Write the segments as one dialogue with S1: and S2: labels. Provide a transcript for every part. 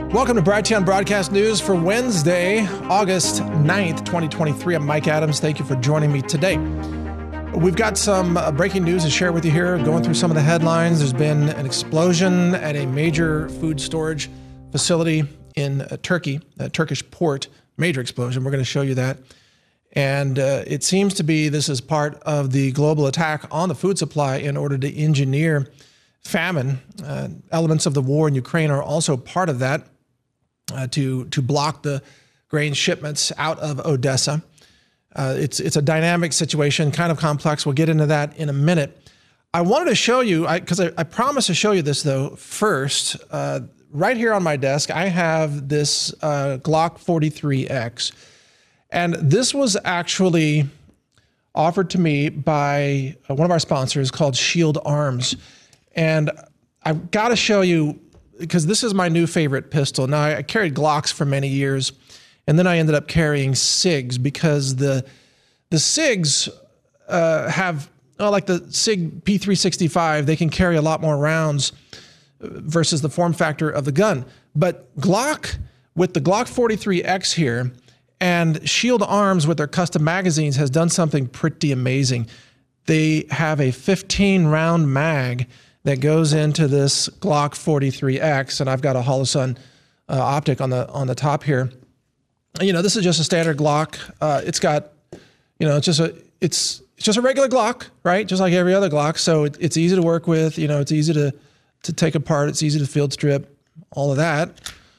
S1: Welcome to Brighteon Broadcast News for Wednesday, August 9th, 2023. I'm Mike Adams. Thank you for joining me today. We've got some breaking news to share with you here, going through some of the headlines. There's been an explosion at a major food storage facility in Turkey, a Turkish port, major explosion. We're going to show you that. And it seems to be this is part of the global attack on the food supply in order to engineer famine. Elements of the war in Ukraine are also part of that. To block the grain shipments out of Odessa. It's a dynamic situation, kind of complex. We'll get into that in a minute. I wanted to show you, because I promised to show you this though first. Right here on my desk, I have this Glock 43X. And this was actually offered to me by one of our sponsors called Shield Arms. And I've got to show you, because this is my new favorite pistol. Now, I carried Glocks for many years, and then I ended up carrying SIGs because the SIGs have, like the SIG P365, they can carry a lot more rounds versus the form factor of the gun. But Glock, with the Glock 43X here, and Shield Arms with their custom magazines has done something pretty amazing. They have a 15-round mag that goes into this Glock 43X, and I've got a Holosun optic on the top here. You know, this is just a standard Glock. It's got, it's just a regular Glock, right? Just like every other Glock. So it's easy to work with. It's easy to take apart. It's easy to field strip, all of that.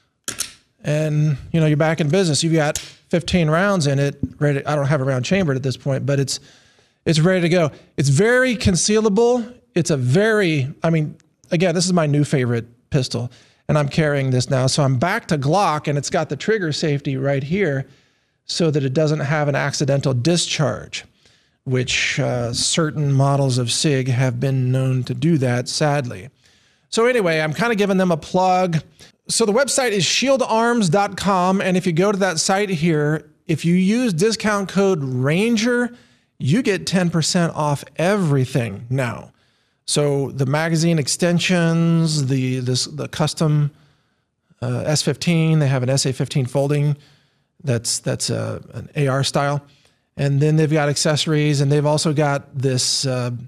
S1: And you're back in business. You've got 15 rounds in it. Ready. I don't have a round chambered at this point, but it's ready to go. It's very concealable. It's again, this is my new favorite pistol, and I'm carrying this now. So I'm back to Glock, and it's got the trigger safety right here so that it doesn't have an accidental discharge, which certain models of SIG have been known to do that, sadly. So anyway, I'm kind of giving them a plug. So the website is shieldarms.com, and if you go to that site here, if you use discount code RANGER, you get 10% off everything now. So the magazine extensions, the custom S15, they have an SA15 folding that's an AR style, and then they've got accessories, and they've also got this,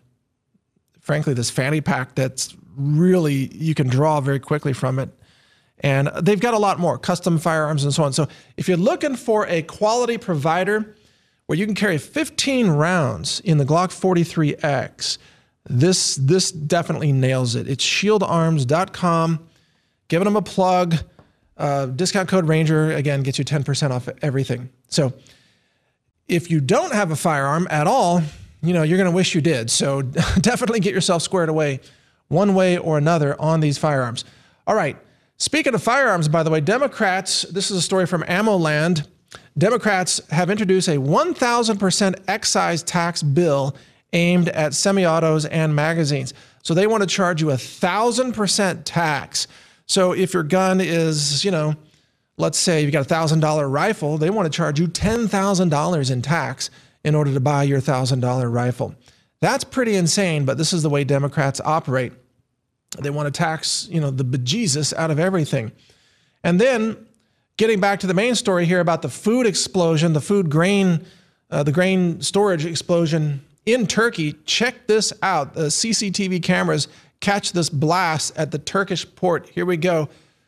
S1: frankly, this fanny pack that's really, you can draw very quickly from it, and they've got a lot more custom firearms and so on. So if you're looking for a quality provider where you can carry 15 rounds in the Glock 43X. This definitely nails it. It's shieldarms.com. Giving them a plug. Discount code RANGER, again, gets you 10% off everything. So if you don't have a firearm at all, you're going to wish you did. So definitely get yourself squared away one way or another on these firearms. All right. Speaking of firearms, by the way, Democrats, this is a story from AmmoLand. Democrats have introduced a 1,000% excise tax bill aimed at semi-autos and magazines. So they want to charge you 1,000% tax. So if your gun is, let's say you've got a $1,000 rifle, they want to charge you $10,000 in tax in order to buy your $1,000 rifle. That's pretty insane, but this is the way Democrats operate. They want to tax, the bejesus out of everything. And then getting back to the main story here about the food explosion, the grain storage explosion in Turkey. Check this out. The CCTV cameras catch this blast at the Turkish port. Here we go.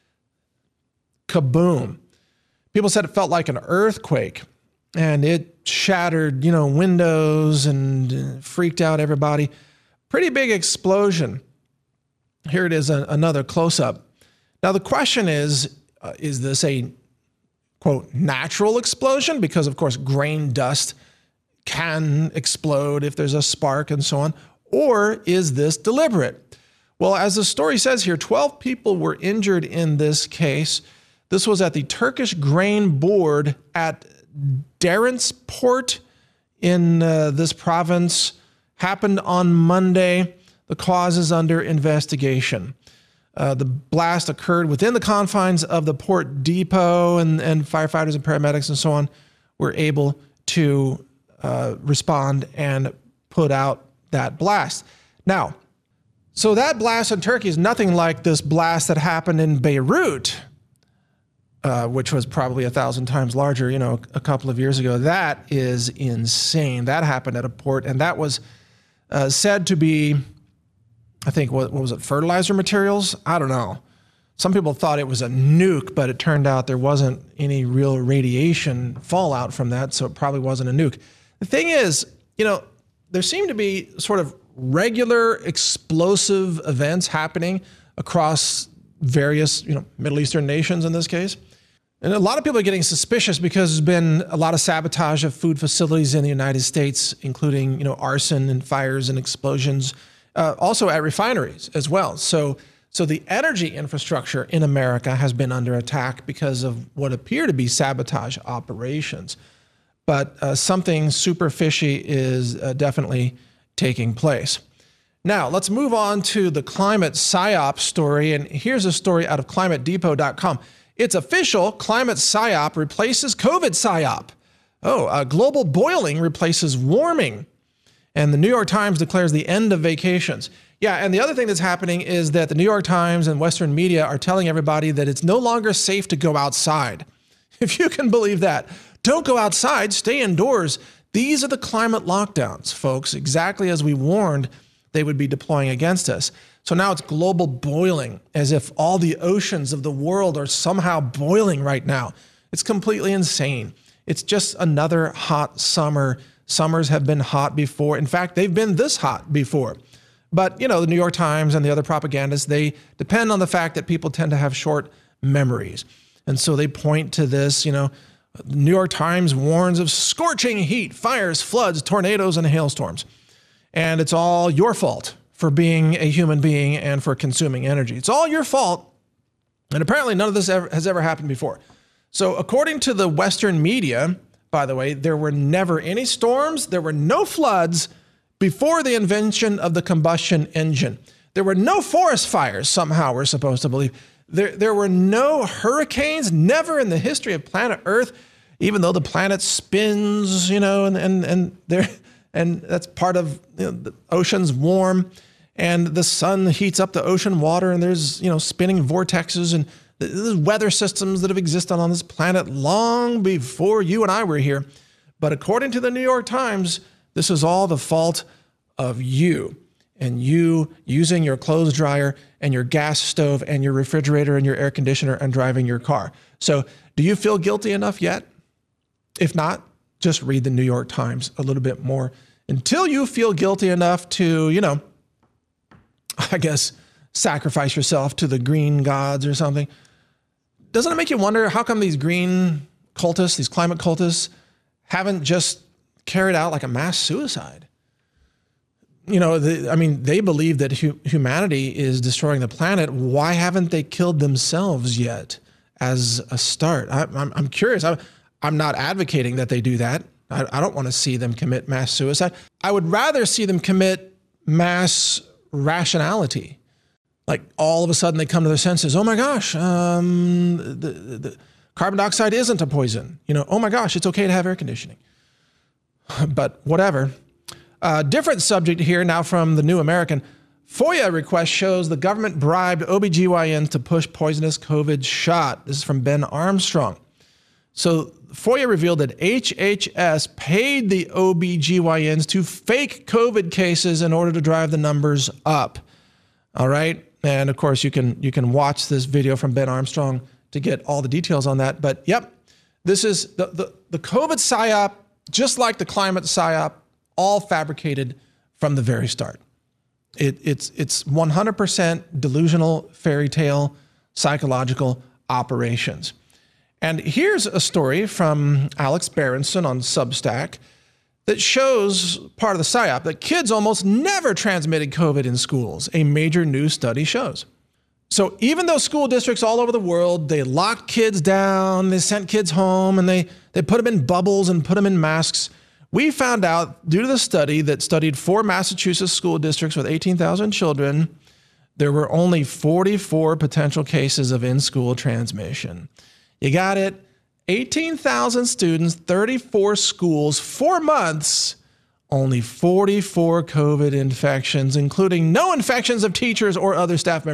S1: Kaboom. People said it felt like an earthquake, and it shattered, windows and freaked out everybody. Pretty big explosion. Here it is, another close-up. Now the question is this a, quote, natural explosion? Because, of course, grain dust can explode if there's a spark and so on. Or is this deliberate? Well, as the story says here, 12 people were injured in this case. This was at the Turkish Grain Board at Derence Port in this province. Happened on Monday. The cause is under investigation. The blast occurred within the confines of the port depot, and firefighters and paramedics and so on were able to respond and put out that blast. Now, so that blast in Turkey is nothing like this blast that happened in Beirut. which was probably 1,000 times larger, a couple of years ago. That is insane. That happened at a port, and that was said to be, I think, what was it, fertilizer materials? I don't know. Some people thought it was a nuke, but it turned out there wasn't any real radiation fallout from that, so it probably wasn't a nuke. The thing is, there seem to be sort of regular explosive events happening across various, Middle Eastern nations in this case. And a lot of people are getting suspicious because there's been a lot of sabotage of food facilities in the United States, including, arson and fires and explosions, also at refineries as well. So the energy infrastructure in America has been under attack because of what appear to be sabotage operations. But something super fishy is definitely taking place. Now, let's move on to the climate psyop story. And here's a story out of climatedepot.com. It's official, climate psyop replaces COVID psyop. Global boiling replaces warming. And the New York Times declares the end of vacations. Yeah, and the other thing that's happening is that the New York Times and Western media are telling everybody that it's no longer safe to go outside. If you can believe that. Don't go outside, stay indoors. These are the climate lockdowns, folks, exactly as we warned they would be deploying against us. So now it's global boiling, as if all the oceans of the world are somehow boiling right now. It's completely insane. It's just another hot summer. Summers have been hot before. In fact, they've been this hot before. But, the New York Times and the other propagandists, they depend on the fact that people tend to have short memories. And so they point to this, the New York Times warns of scorching heat, fires, floods, tornadoes, and hailstorms. And it's all your fault for being a human being and for consuming energy. It's all your fault. And apparently none of this has ever happened before. So according to the Western media, by the way, there were never any storms. There were no floods before the invention of the combustion engine. There were no forest fires, somehow we're supposed to believe. There were no hurricanes, never in the history of planet Earth, even though the planet spins, and that's part of the ocean's warm, and the sun heats up the ocean water, and there's spinning vortexes and there's weather systems that have existed on this planet long before you and I were here. But according to the New York Times, this is all the fault of you and you using your clothes dryer and your gas stove and your refrigerator and your air conditioner and driving your car. So do you feel guilty enough yet? If not, just read the New York Times a little bit more until you feel guilty enough to, sacrifice yourself to the green gods or something. Doesn't it make you wonder how come these green cultists, these climate cultists, haven't just carried out like a mass suicide? They believe that humanity is destroying the planet. Why haven't they killed themselves yet as a start? I'm curious. I'm not advocating that they do that. I don't want to see them commit mass suicide. I would rather see them commit mass rationality. Like all of a sudden they come to their senses. Oh my gosh, the carbon dioxide isn't a poison. Oh my gosh, it's okay to have air conditioning. But whatever. Different subject here now from the New American. FOIA request shows the government bribed OBGYNs to push poisonous COVID shot. This is from Ben Armstrong. So FOIA revealed that HHS paid the OBGYNs to fake COVID cases in order to drive the numbers up. All right. And of course, you can watch this video from Ben Armstrong to get all the details on that. But yep, this is the COVID psyop, just like the climate psyop, all fabricated from the very start. It's 100% delusional fairy tale psychological operations. And here's a story from Alex Berenson on Substack that shows part of the psyop, that kids almost never transmitted COVID in schools, a major new study shows. So even though school districts all over the world, they locked kids down, they sent kids home, and they put them in bubbles and put them in masks, we found out due to the study that studied 4 Massachusetts school districts with 18,000 children, there were only 44 potential cases of in-school transmission. You got it? 18,000 students, 34 schools, 4 months, only 44 COVID infections, including no infections of teachers or other staff members.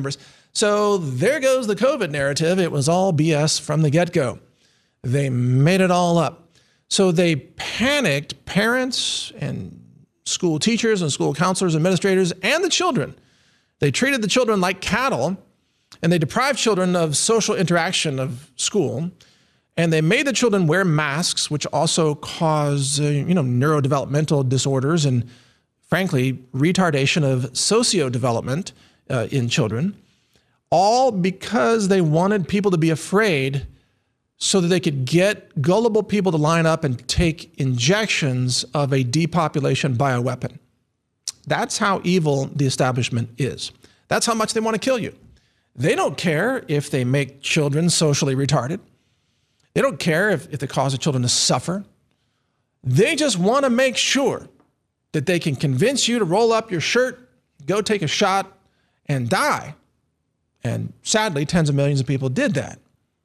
S1: So there goes the COVID narrative. It was all BS from the get-go. They made it all up. So they panicked parents and school teachers and school counselors, administrators, and the children. They treated the children like cattle, and they deprived children of social interaction of school. And they made the children wear masks, which also cause, neurodevelopmental disorders and, frankly, retardation of socio-development in children, all because they wanted people to be afraid so that they could get gullible people to line up and take injections of a depopulation bioweapon. That's how evil the establishment is. That's how much they want to kill you. They don't care if they make children socially retarded. They don't care if they cause the children to suffer. They just want to make sure that they can convince you to roll up your shirt, go take a shot, and die. And sadly, tens of millions of people did that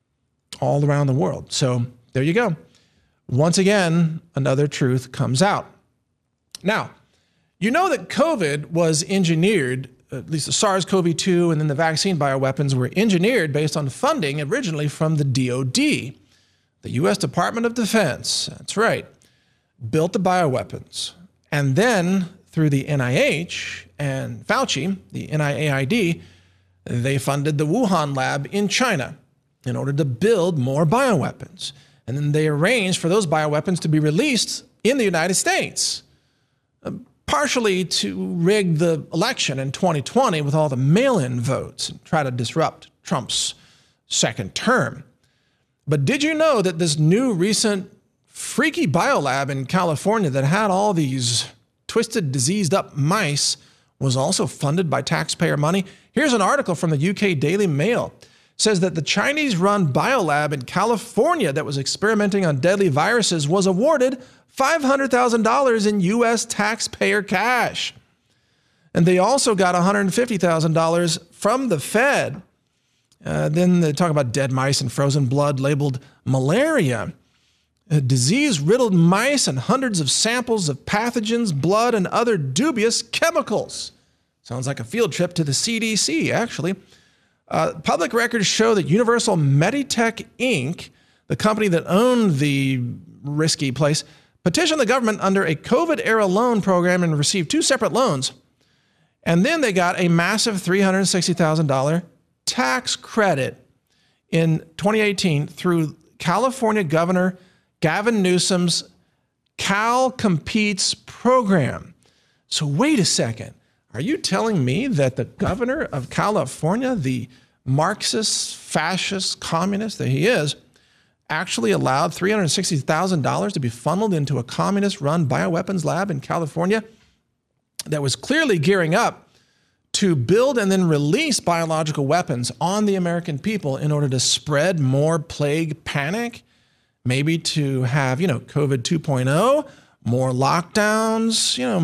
S1: all around the world. So there you go. Once again, another truth comes out. Now, you know that COVID was engineered, at least the SARS-CoV-2 and then the vaccine bioweapons were engineered based on funding originally from the DoD, the U.S. Department of Defense. That's right. Built the bioweapons. And then through the NIH and Fauci, the NIAID, they funded the Wuhan lab in China in order to build more bioweapons. And then they arranged for those bioweapons to be released in the United States, partially to rig the election in 2020 with all the mail-in votes and try to disrupt Trump's second term. But did you know that this new recent freaky biolab in California that had all these twisted, diseased up mice was also funded by taxpayer money? Here's an article from the UK Daily Mail. It says that the Chinese-run biolab in California that was experimenting on deadly viruses was awarded $500,000 in U.S. taxpayer cash. And they also got $150,000 from the Fed. Then they talk about dead mice and frozen blood labeled malaria. Disease-riddled mice and hundreds of samples of pathogens, blood, and other dubious chemicals. Sounds like a field trip to the CDC, actually. Public records show that Universal Meditech, Inc., the company that owned the risky place, petitioned the government under a COVID-era loan program and received 2 separate loans. And then they got a massive $360,000 tax credit in 2018 through California Governor Gavin Newsom's Cal Competes program. So wait a second. Are you telling me that the governor of California, the Marxist, fascist, communist that he is, actually allowed $360,000 to be funneled into a communist-run bioweapons lab in California that was clearly gearing up to build and then release biological weapons on the American people in order to spread more plague panic, maybe to have, COVID 2.0, more lockdowns,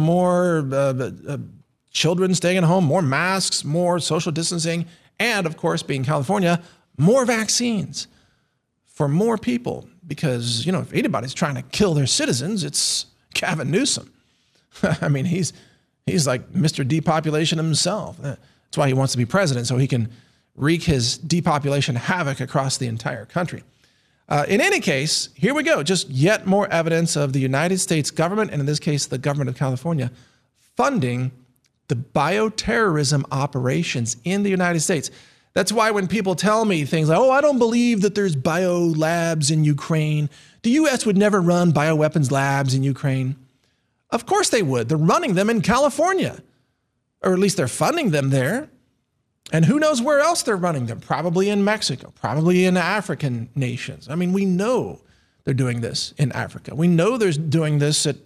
S1: more children staying at home, more masks, more social distancing, and of course, being California, more vaccines for more people. Because, if anybody's trying to kill their citizens, it's Gavin Newsom. I mean, he's like Mr. Depopulation himself. That's why he wants to be president, so he can wreak his depopulation havoc across the entire country. In any case, here we go. Just yet more evidence of the United States government, and in this case, the government of California, funding the bioterrorism operations in the United States. That's why when people tell me things like, I don't believe that there's bio labs in Ukraine. The U.S. would never run bioweapons labs in Ukraine. Of course they would. They're running them in California, or at least they're funding them there. And who knows where else they're running them? Probably in Mexico, probably in African nations. I mean, we know they're doing this in Africa. We know they're doing this at,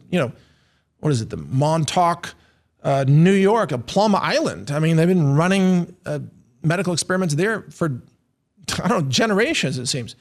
S1: the Montauk, New York, Plum Island. I mean, they've been running medical experiments there for, generations, it seems.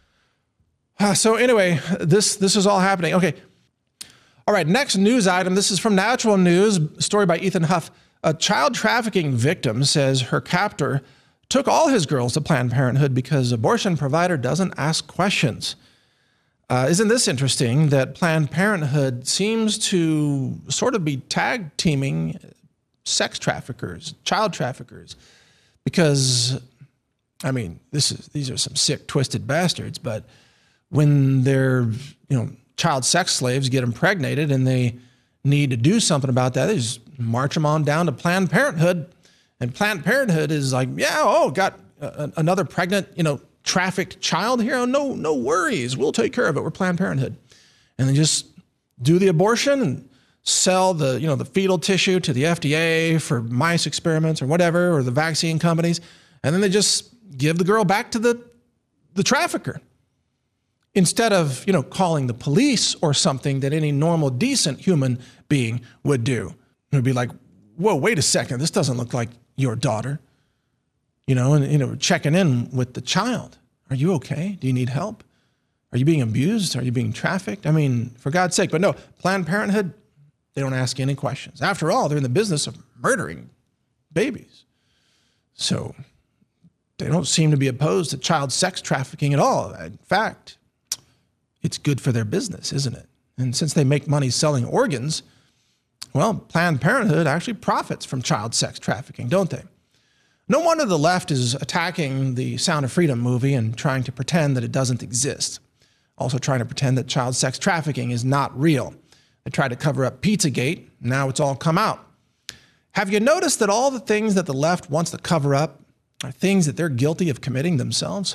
S1: So anyway, this is all happening. Okay. All right, next news item. This is from Natural News, story by Ethan Huff. A child trafficking victim says her captor took all his girls to Planned Parenthood because abortion provider doesn't ask questions. Isn't this interesting that Planned Parenthood seems to sort of be tag teaming sex traffickers, child traffickers, Because, I mean, these are some sick, twisted bastards, but when their, child sex slaves get impregnated and they need to do something about that, they just march them on down to Planned Parenthood. And Planned Parenthood is like, got another pregnant, trafficked child here. Oh, no worries. We'll take care of it. We're Planned Parenthood. And they just do the abortion and sell the, the fetal tissue to the FDA for mice experiments or whatever, or the vaccine companies. And then they just give the girl back to the trafficker. Instead of, calling the police or something that any normal, decent human being would do. It would be like, whoa, wait a second. This doesn't look like your daughter. And checking in with the child. Are you okay? Do you need help? Are you being abused? Are you being trafficked? I mean, for God's sake. But no, Planned Parenthood, they don't ask any questions. After all, they're in the business of murdering babies. So they don't seem to be opposed to child sex trafficking at all. In fact, it's good for their business, isn't it? And since they make money selling organs, well, Planned Parenthood actually profits from child sex trafficking, don't they? No wonder the left is attacking the Sound of Freedom movie and trying to pretend that it doesn't exist. Also trying to pretend that child sex trafficking is not real. They tried to cover up Pizzagate. Now it's all come out. Have you noticed that all the things that the left wants to cover up are things that they're guilty of committing themselves?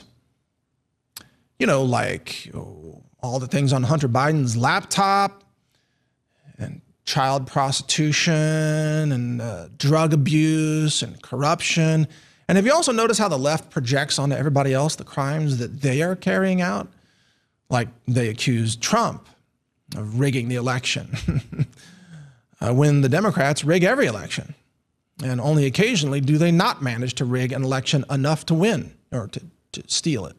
S1: Like all the things on Hunter Biden's laptop and child prostitution and drug abuse and corruption. And have you also noticed how the left projects onto everybody else the crimes that they are carrying out? Like they accuse Trump of rigging the election when the Democrats rig every election. And only occasionally do they not manage to rig an election enough to win or to steal it.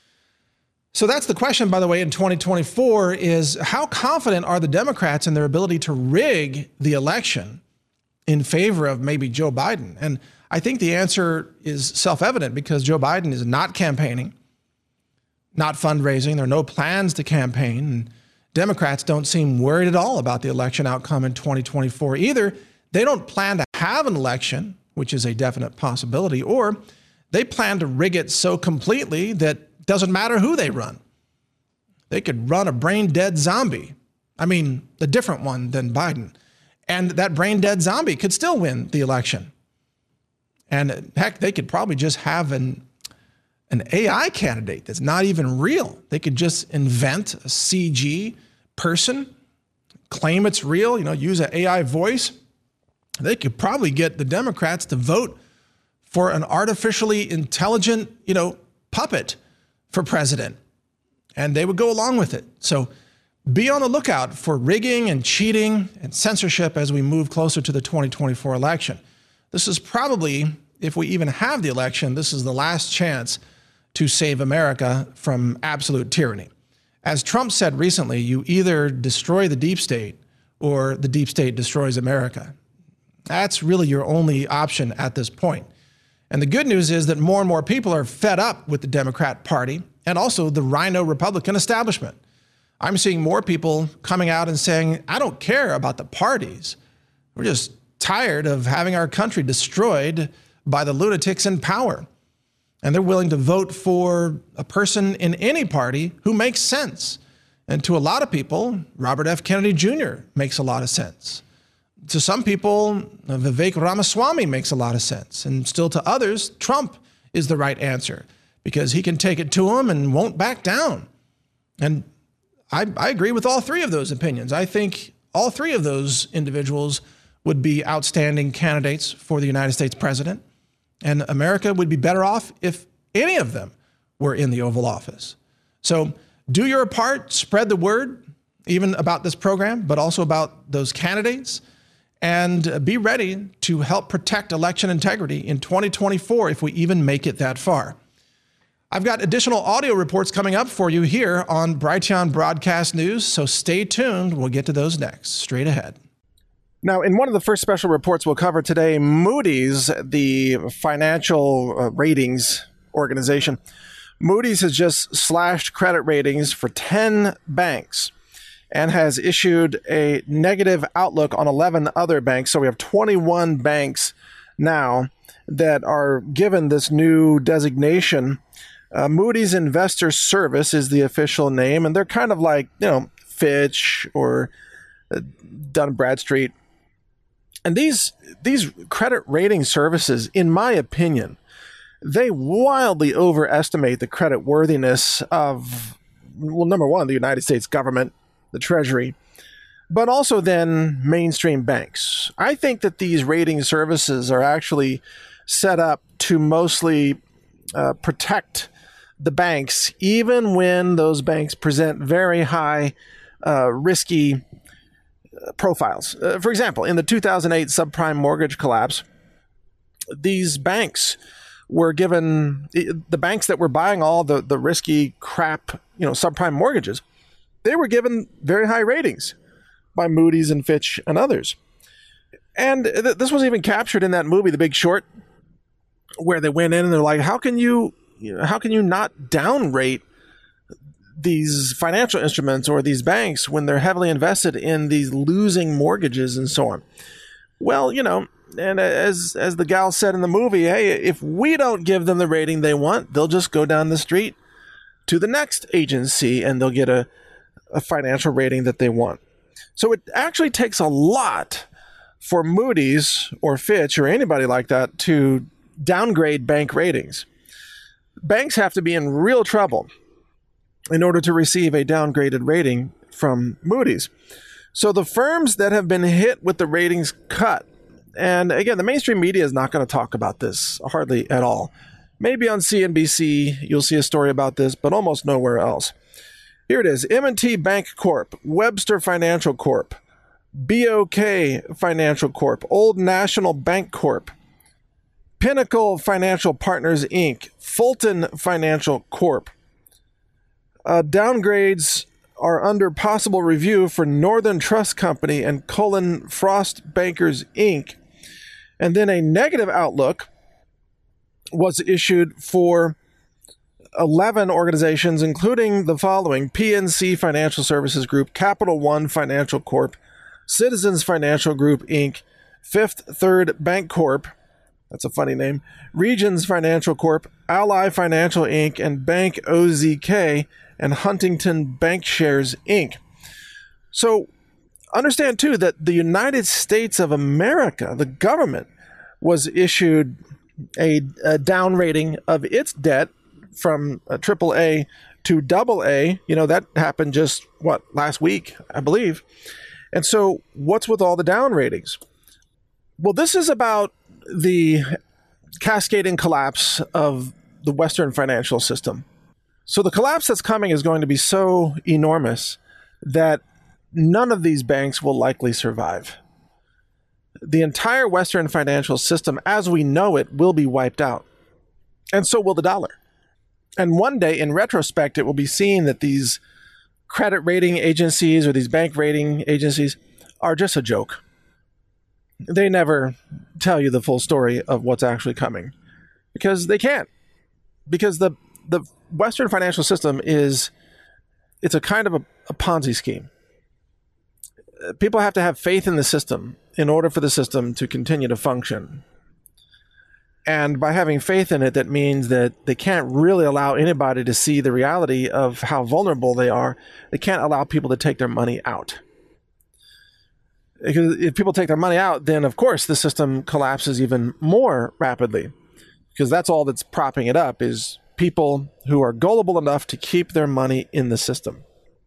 S1: So that's the question, by the way, in 2024 is how confident are the Democrats in their ability to rig the election in favor of maybe Joe Biden? And I think the answer is self-evident because Joe Biden is not campaigning, not fundraising. There are no plans to campaign. And Democrats don't seem worried at all about the election outcome in 2024 either. They don't plan to have an election, which is a definite possibility, or they plan to rig it so completely that doesn't matter who they run. They could run a brain-dead zombie. I mean, a different one than Biden. And that brain-dead zombie could still win the election. And heck, they could probably just have an AI candidate that's not even real. They could just invent a CG person, claim it's real, use an AI voice. They could probably get the Democrats to vote for an artificially intelligent, puppet for president, and they would go along with it. So be on the lookout for rigging and cheating and censorship as we move closer to the 2024 election. This is probably, if we even have the election, this is the last chance to save America from absolute tyranny. As Trump said recently, you either destroy the deep state or the deep state destroys America. That's really your only option at this point. And the good news is that more and more people are fed up with the Democrat Party and also the rhino Republican establishment. I'm seeing more people coming out and saying, I don't care about the parties. We're just tired of having our country destroyed by the lunatics in power. And they're willing to vote for a person in any party who makes sense. And to a lot of people, Robert F. Kennedy Jr. makes a lot of sense. To some people, Vivek Ramaswamy makes a lot of sense. And still to others, Trump is the right answer because he can take it to him and won't back down. And I agree with all three of those opinions. I think all three of those individuals would be outstanding candidates for the United States president. And America would be better off if any of them were in the Oval Office. So do your part, spread the word, even about this program, but also about those candidates. And be ready to help protect election integrity in 2024 if we even make it that far. I've got additional audio reports coming up for you here on Brighteon Broadcast News, so stay tuned. We'll get to those next, straight ahead. Now, in one of the first special reports we'll cover today, Moody's, the financial ratings organization, Moody's has just slashed credit ratings for 10 banks and has issued a negative outlook on 11 other banks. So we have 21 banks now that are given this new designation. Moody's Investor Service is the official name, and they're kind of like, Fitch or Dun & Bradstreet. And these credit rating services, in my opinion, they wildly overestimate the credit worthiness of, well, number one, the United States government, the Treasury, but also then mainstream banks. I think that these rating services are actually set up to mostly protect the banks, even when those banks present very high risky profiles. For example, in the 2008 subprime mortgage collapse, these banks were given, the banks that were buying all the risky crap, subprime mortgages, they were given very high ratings by Moody's and Fitch and others. And this was even captured in that movie, The Big Short, where they went in and they're like, how can you not downrate these financial instruments or these banks when they're heavily invested in these losing mortgages and so on? Well, and as the gal said in the movie, hey, if we don't give them the rating they want, they'll just go down the street to the next agency and they'll get a financial rating that they want. So it actually takes a lot for Moody's or Fitch or anybody like that to downgrade bank ratings. Banks have to be in real trouble in order to receive a downgraded rating from Moody's. So the firms that have been hit with the ratings cut, and again, the mainstream media is not going to talk about this hardly at all. Maybe on CNBC you'll see a story about this, but almost nowhere else. Here it is: M&T Bank Corp, Webster Financial Corp, BOK Financial Corp, Old National Bank Corp, Pinnacle Financial Partners Inc., Fulton Financial Corp. Downgrades are under possible review for Northern Trust Company and Cullen Frost Bankers Inc. And then a negative outlook was issued for 11 organizations, including the following: PNC Financial Services Group, Capital One Financial Corp, Citizens Financial Group Inc., Fifth Third Bank Corp, that's a funny name, Regions Financial Corp, Ally Financial Inc., and Bank OZK, and Huntington Bankshares Inc. So understand, too, that the United States of America, the government, was issued a down rating of its debt from AAA to AA. That happened just, last week, I believe. And so what's with all the down ratings? Well, this is about the cascading collapse of the Western financial system. So the collapse that's coming is going to be so enormous that none of these banks will likely survive. The entire Western financial system, as we know it, will be wiped out. And so will the dollar. And one day, in retrospect, it will be seen that these credit rating agencies or these bank rating agencies are just a joke. They never tell you the full story of what's actually coming because they can't. Because the Western financial system it's a kind of a Ponzi scheme. People have to have faith in the system in order for the system to continue to function. And by having faith in it, that means that they can't really allow anybody to see the reality of how vulnerable they are. They can't allow people to take their money out. Because if people take their money out, then of course the system collapses even more rapidly. Because that's all that's propping it up is people who are gullible enough to keep their money in the system.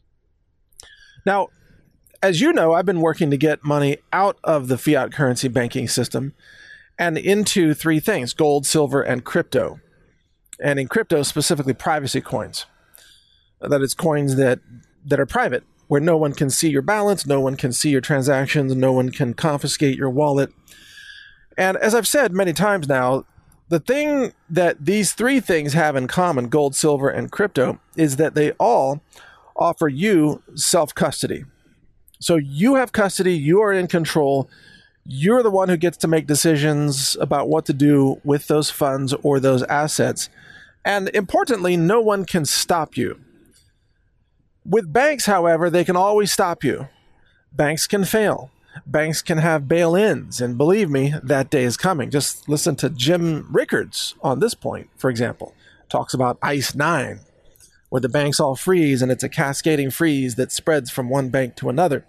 S1: Now, as you know, I've been working to get money out of the fiat currency banking system and into three things: gold, silver, and crypto. And in crypto, specifically privacy coins. That is coins that are private, where no one can see your balance, no one can see your transactions, no one can confiscate your wallet. And as I've said many times now, the thing that these three things have in common, gold, silver, and crypto, is that they all offer you self-custody. So you have custody, you are in control, you're the one who gets to make decisions about what to do with those funds or those assets. And importantly, no one can stop you. With banks, however, they can always stop you. Banks can fail. Banks can have bail-ins, and believe me, that day is coming. Just listen to Jim Rickards on this point, for example. Talks about ICE 9, where the banks all freeze, and it's a cascading freeze that spreads from one bank to another.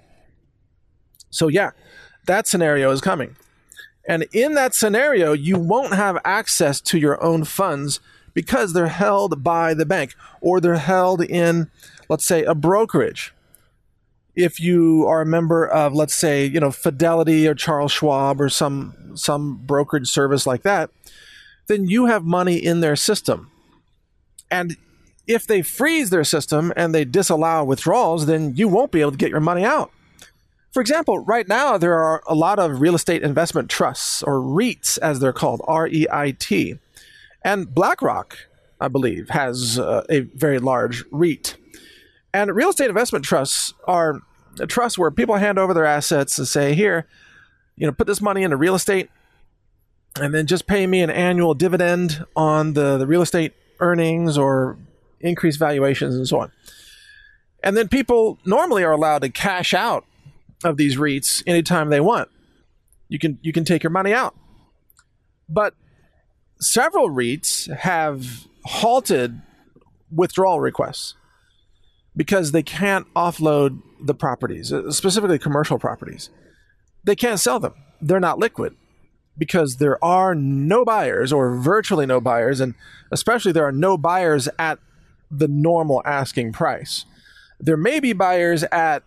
S1: So yeah, that scenario is coming. And in that scenario, you won't have access to your own funds because they're held by the bank, or they're held in, let's say, a brokerage. If you are a member of, let's say, Fidelity or Charles Schwab or some brokerage service like that, then you have money in their system. And if they freeze their system and they disallow withdrawals, then you won't be able to get your money out. For example, right now, there are a lot of real estate investment trusts, or REITs as they're called, REIT. And BlackRock, I believe, has a very large REIT. And real estate investment trusts are a trust where people hand over their assets and say, here, put this money into real estate, and then just pay me an annual dividend on the real estate earnings or increased valuations and so on. And then people normally are allowed to cash out of these REITs anytime they want. You can take your money out. But several REITs have halted withdrawal requests because they can't offload the properties, specifically commercial properties. They can't sell them. They're not liquid because there are no buyers, or virtually no buyers, and especially there are no buyers at the normal asking price. There may be buyers at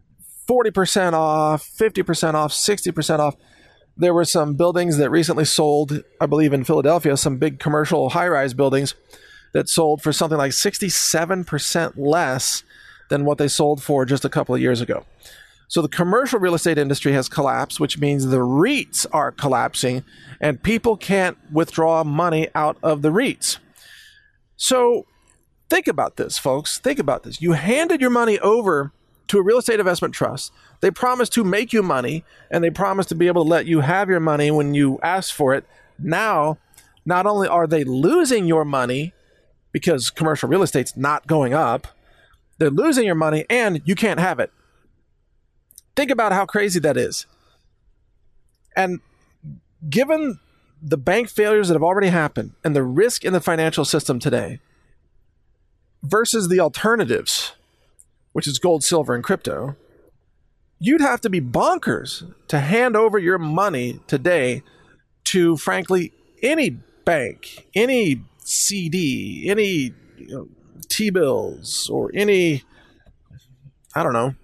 S1: 40% off, 50% off, 60% off. There were some buildings that recently sold, I believe in Philadelphia, some big commercial high-rise buildings that sold for something like 67% less than what they sold for just a couple of years ago. So the commercial real estate industry has collapsed, which means the REITs are collapsing, and people can't withdraw money out of the REITs. So think about this, folks. Think about this. You handed your money over to a real estate investment trust. They promised to make you money, and they promised to be able to let you have your money when you asked for it. Now, not only are they losing your money because commercial real estate's not going up, they're losing your money and you can't have it. Think about how crazy that is. And given the bank failures that have already happened and the risk in the financial system today versus the alternatives, which is gold, silver, and crypto, you'd have to be bonkers to hand over your money today to, frankly, any bank, any CD, any T-bills, or any, I don't know,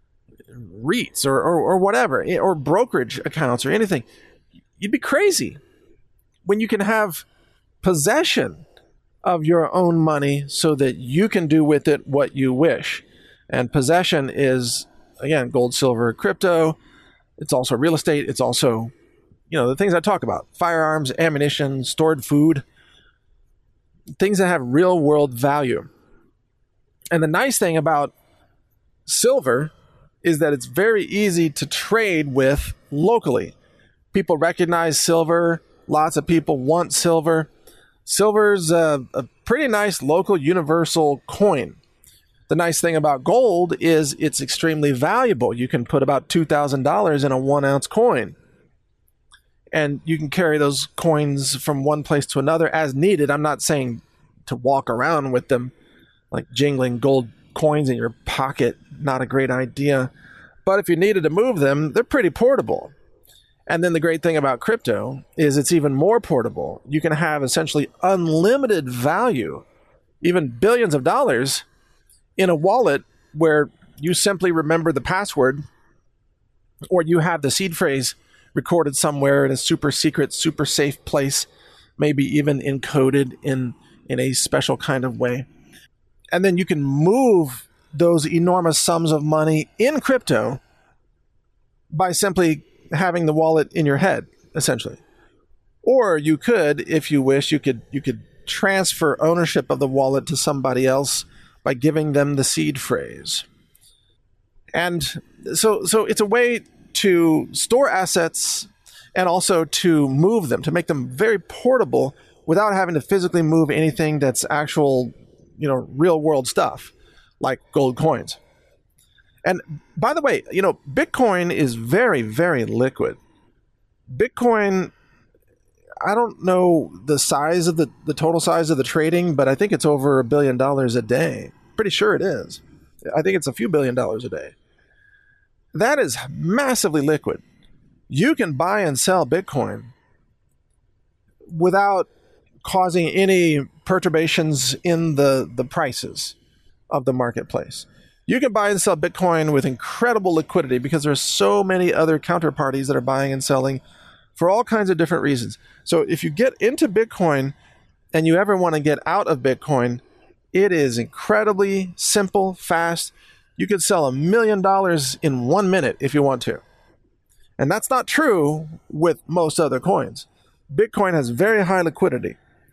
S1: REITs or whatever, or brokerage accounts or anything. You'd be crazy when you can have possession of your own money so that you can do with it what you wish. And possession is, again, gold, silver, crypto. It's also real estate. It's also, the things I talk about: firearms, ammunition, stored food, things that have real world value. And the nice thing about silver is that it's very easy to trade with locally. People recognize silver. Lots of people want silver. Silver's a pretty nice local universal coin. The nice thing about gold is it's extremely valuable. You can put about $2,000 in a 1-ounce coin. And you can carry those coins from one place to another as needed. I'm not saying to walk around with them like jingling gold coins in your pocket. Not a great idea. But if you needed to move them, they're pretty portable. And then the great thing about crypto is it's even more portable. You can have essentially unlimited value, even billions of dollars, in a wallet where you simply remember the password, or you have the seed phrase recorded somewhere in a super secret, super safe place, maybe even encoded in a special kind of way. And then you can move those enormous sums of money in crypto by simply having the wallet in your head, essentially. Or you could, if you wish, you could transfer ownership of the wallet to somebody else by giving them the seed phrase. And so it's a way to store assets and also to move them, to make them very portable without having to physically move anything that's actual, real world stuff like gold coins. And by the way, Bitcoin is very, very liquid. Bitcoin, I don't know the size of the total size of the trading, but I think it's over $1 billion a day. Pretty sure it is. I think it's a few $1 billion a day. That is massively liquid. You can buy and sell Bitcoin without causing any perturbations in the prices of the marketplace. You can buy and sell Bitcoin with incredible liquidity because there's so many other counterparties that are buying and selling for all kinds of different reasons. So if you get into Bitcoin and you ever want to get out of Bitcoin, it is incredibly simple, fast. You could sell $1 million in 1 minute if you want to. And that's not true with most other coins. Bitcoin has very high liquidity.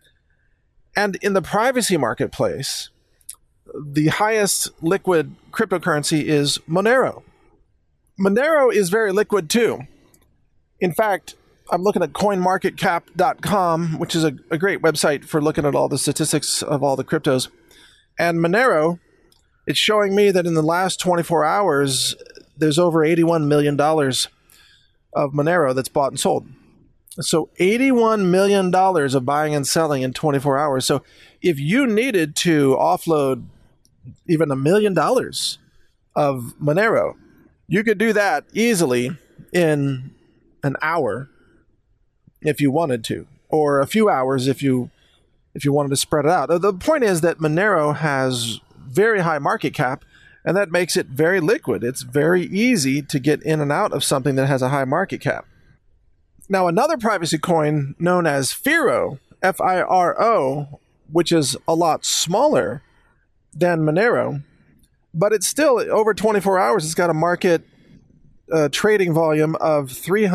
S1: And in the privacy marketplace, the highest liquid cryptocurrency is Monero. Monero is very liquid too. In fact, I'm looking at coinmarketcap.com, which is a great website for looking at all the statistics of all the cryptos. And Monero, it's showing me that in the last 24 hours, there's over $81 million of Monero that's bought and sold. So $81 million of buying and selling in 24 hours. So if you needed to offload even $1 million of Monero, you could do that easily in an hour if you wanted to, or a few hours if you wanted to spread it out. The point is that Monero has very high market cap, and that makes it very liquid. It's very easy to get in and out of something that has a high market cap. Now, another privacy coin known as Firo, F-I-R-O, which is a lot smaller than Monero, but it's still, over 24 hours, it's got a market trading volume of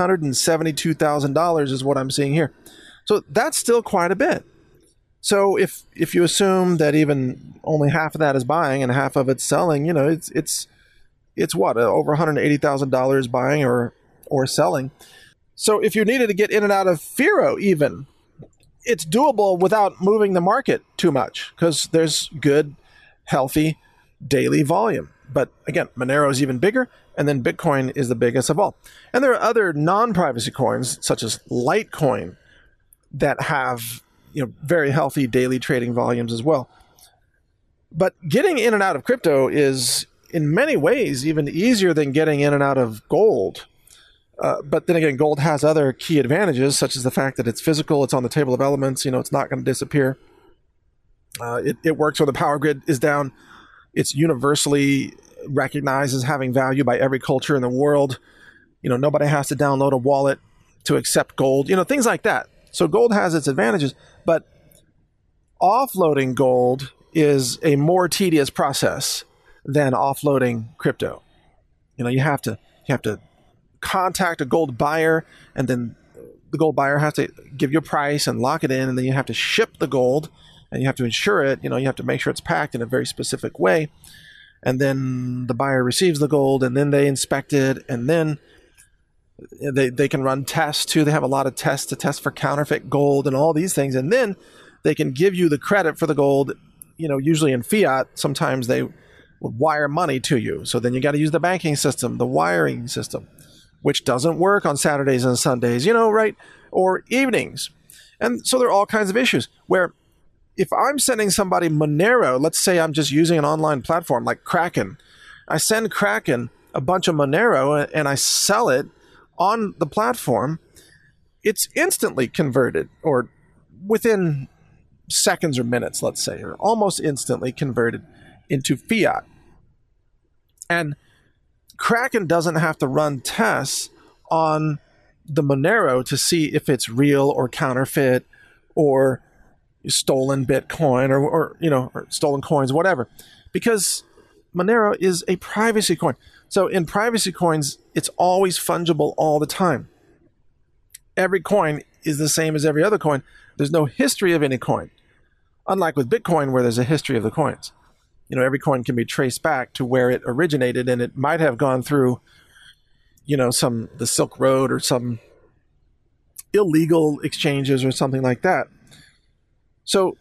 S1: $372,000 is what I'm seeing here. So that's still quite a bit. So if you assume that even only half of that is buying and half of it's selling, it's what, over $180,000 buying or selling. So if you needed to get in and out of Firo even, it's doable without moving the market too much because there's good, healthy daily volume. But again, Monero is even bigger, and then Bitcoin is the biggest of all. And there are other non-privacy coins, such as Litecoin, that have very healthy daily trading volumes as well. But getting in and out of crypto is, in many ways, even easier than getting in and out of gold. But then again, gold has other key advantages, such as the fact that it's physical, it's on the table of elements, it's not going to disappear. It works when the power grid is down. It's universally recognized as having value by every culture in the world. Nobody has to download a wallet to accept gold, things like that. So gold has its advantages, but offloading gold is a more tedious process than offloading crypto. You have to contact a gold buyer, and then the gold buyer has to give you a price and lock it in, and then you have to ship the gold, and you have to insure it. You have to make sure it's packed in a very specific way, and then the buyer receives the gold, and then they inspect it, and then they can run tests too. They have a lot of tests to test for counterfeit gold and all these things, and then they can give you the credit for the gold. Usually in fiat, sometimes they would wire money to you. So then you got to use the banking system, the wiring system, which doesn't work on Saturdays and Sundays, right? Or evenings. And so there are all kinds of issues where if I'm sending somebody Monero, let's say I'm just using an online platform like Kraken. I send Kraken a bunch of Monero and I sell it on the platform. It's instantly converted, or within seconds or minutes, let's say, or almost instantly converted into fiat. And Kraken doesn't have to run tests on the Monero to see if it's real or counterfeit or stolen Bitcoin or stolen coins, whatever, because Monero is a privacy coin. So in privacy coins, it's always fungible all the time. Every coin is the same as every other coin. There's no history of any coin, unlike with Bitcoin where there's a history of the coins. Every coin can be traced back to where it originated, and it might have gone through, the Silk Road or some illegal exchanges or something like that. So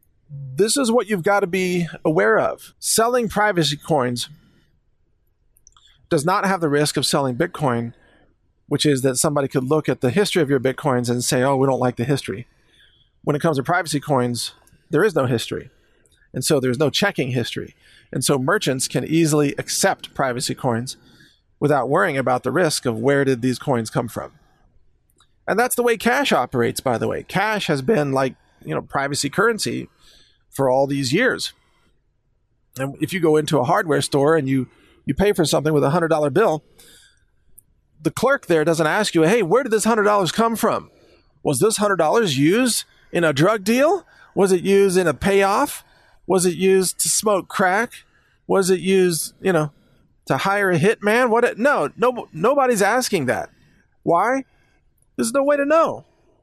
S1: this is what you've got to be aware of. Selling privacy coins does not have the risk of selling Bitcoin, which is that somebody could look at the history of your Bitcoins and say, oh, we don't like the history. When it comes to privacy coins, there is no history. And so there's no checking history. And so merchants can easily accept privacy coins without worrying about the risk of where did these coins come from. And that's the way Cash operates, by the way. Cash has been like, privacy currency for all these years. And if you go into a hardware store and you pay for something with a $100 bill, the clerk there doesn't ask you, hey, where did this $100 come from? Was this $100 used in a drug deal? Was it used in a payoff? Was it used to smoke crack? Was it used, to hire a hitman? No, nobody's asking that. Why? There's no way to know.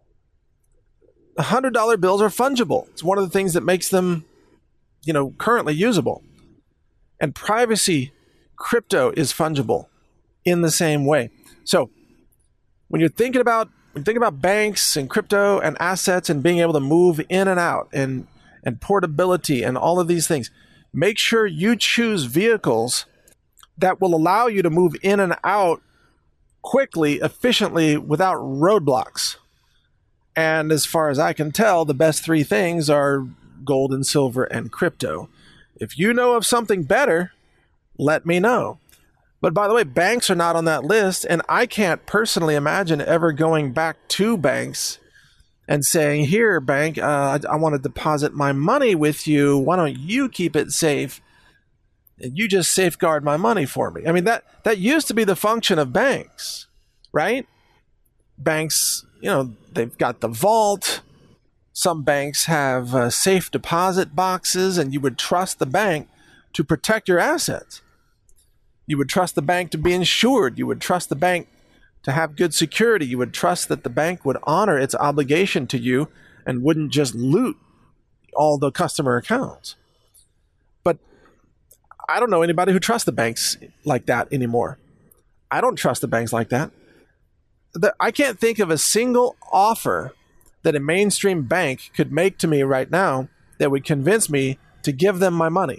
S1: $100 bills are fungible. It's one of the things that makes them, currently usable. And privacy crypto is fungible in the same way. So when you think about banks and crypto and assets and being able to move in and out and portability and all of these things, make sure you choose vehicles that will allow you to move in and out quickly, efficiently, without roadblocks. And as far as I can tell, the best three things are gold and silver and crypto. If you know of something better, let me know. But by the way, banks are not on that list, and I can't personally imagine ever going back to banks and saying, here, bank, I want to deposit my money with you. Why don't you keep it safe? And you just safeguard my money for me. I mean, that used to be the function of banks, right? Banks, they've got the vault. Some banks have safe deposit boxes, and you would trust the bank to protect your assets. You would trust the bank to be insured. You would trust the bank to have good security. You would trust that the bank would honor its obligation to you and wouldn't just loot all the customer accounts. But I don't know anybody who trusts the banks like that anymore. I don't trust the banks like that. I can't think of a single offer that a mainstream bank could make to me right now that would convince me to give them my money.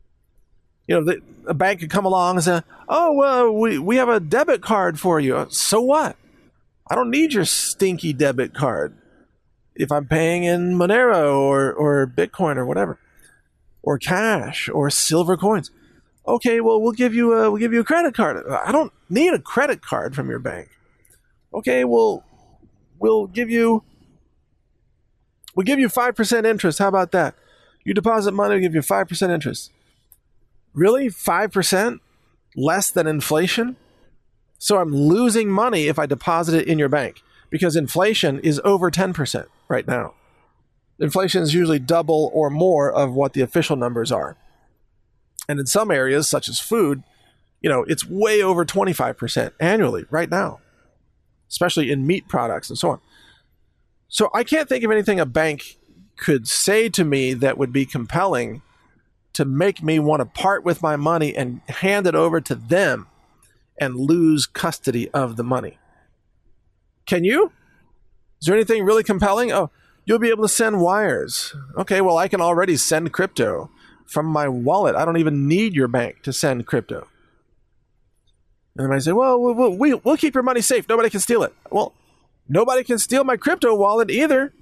S1: A bank could come along and say, oh, well, we have a debit card for you. So what? I don't need your stinky debit card if I'm paying in Monero or Bitcoin or whatever, or cash or silver coins. Okay, well, we'll give you a credit card. I don't need a credit card from your bank. Okay, well, we'll give you 5% interest. How about that? You deposit money, we'll give you 5% interest. Really? 5%? Less than inflation? So I'm losing money if I deposit it in your bank because inflation is over 10% right now. Inflation is usually double or more of what the official numbers are. And in some areas, such as food, it's way over 25% annually right now, especially in meat products and so on. So I can't think of anything a bank could say to me that would be compelling to make me want to part with my money and hand it over to them and lose custody of the money. Can you? Is there anything really compelling? Oh, you'll be able to send wires. Okay, well, I can already send crypto from my wallet. I don't even need your bank to send crypto. And they might say, well, we'll keep your money safe. Nobody can steal it. Well, nobody can steal my crypto wallet either.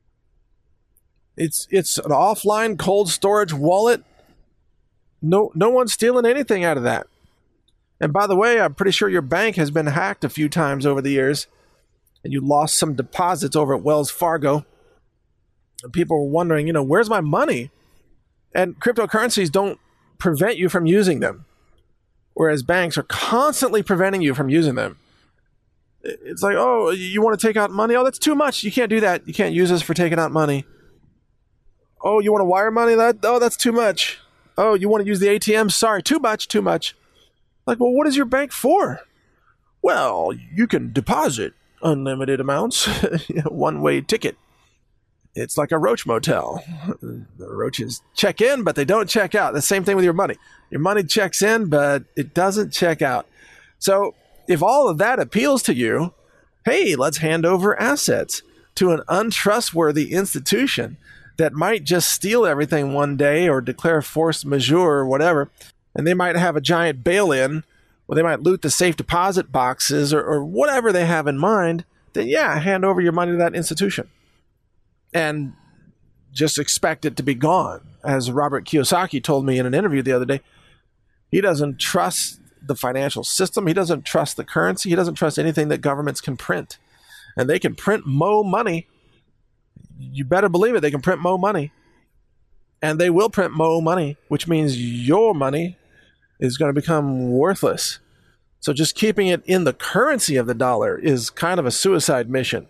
S1: It's an offline cold storage wallet. No one's stealing anything out of that. And by the way, I'm pretty sure your bank has been hacked a few times over the years, and you lost some deposits over at Wells Fargo. And people were wondering, where's my money? And cryptocurrencies don't prevent you from using them, whereas banks are constantly preventing you from using them. It's like, oh, you want to take out money? Oh, that's too much. You can't do that. You can't use this for taking out money. Oh, you want to wire money? That's too much. Oh, you want to use the ATM? Sorry, too much. Like, well, what is your bank for? Well, you can deposit unlimited amounts. One-way ticket. It's like a roach motel. The roaches check in, but they don't check out. The same thing with your money. Your money checks in, but it doesn't check out. So if all of that appeals to you, hey, let's hand over assets to an untrustworthy institution that might just steal everything one day or declare force majeure or whatever. And they might have a giant bail-in Well, they might loot the safe deposit boxes or whatever they have in mind. Then, yeah, hand over your money to that institution. And just expect it to be gone. As Robert Kiyosaki told me in an interview the other day, he doesn't trust the financial system. He doesn't trust the currency. He doesn't trust anything that governments can print. And they can print mo money. You better believe it. They can print mo money. And they will print mo money, which means your money is going to become worthless. So just keeping it in the currency of the dollar is kind of a suicide mission.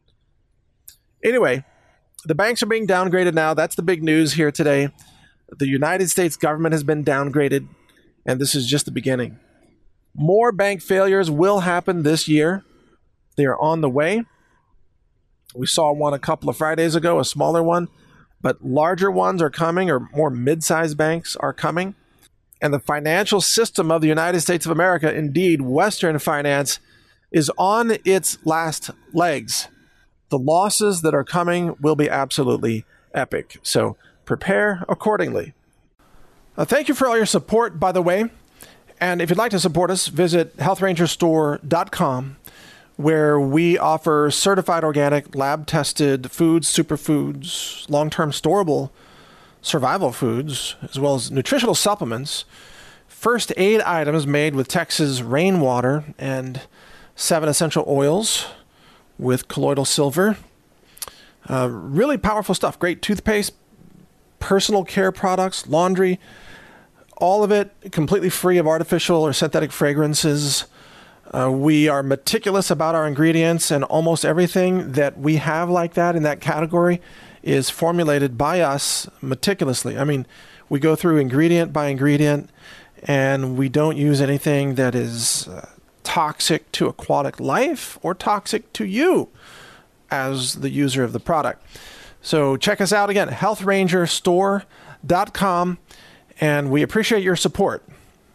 S1: Anyway, the banks are being downgraded now. That's the big news here today. The United States government has been downgraded, and this is just the beginning. More bank failures will happen this year. They are on the way. We saw one a couple of Fridays ago, a smaller one, but larger ones are coming, or more mid-sized banks are coming. And the financial system of the United States of America, indeed Western finance, is on its last legs. The losses that are coming will be absolutely epic. So prepare accordingly. Thank you for all your support, by the way. And if you'd like to support us, visit healthrangerstore.com, where we offer certified organic, lab-tested foods, superfoods, long-term storable survival foods, as well as nutritional supplements, first aid items made with Texas rainwater, and 7 essential oils with colloidal silver. Really powerful stuff. Great toothpaste, personal care products, laundry, all of it completely free of artificial or synthetic fragrances. We are meticulous about our ingredients, and almost everything that we have like that in that category is formulated by us meticulously. I mean, we go through ingredient by ingredient, and we don't use anything that is toxic to aquatic life or toxic to you as the user of the product. So check us out again, healthrangerstore.com, and we appreciate your support.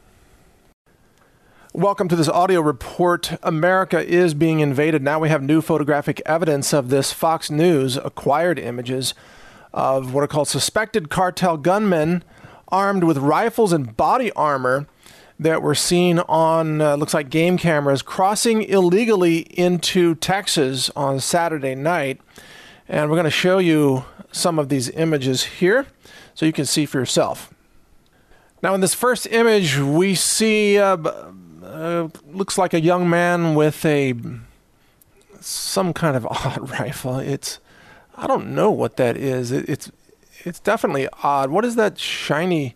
S1: Welcome to this audio report. America is being invaded. Now we have new photographic evidence of this. Fox News acquired images of what are called suspected cartel gunmen armed with rifles and body armor that were seen on, looks like game cameras, crossing illegally into Texas on Saturday night. And we're going to show you some of these images here so you can see for yourself. Now in this first image, we see looks like a young man with some kind of odd rifle. I don't know what that is. It's definitely odd. What is that shiny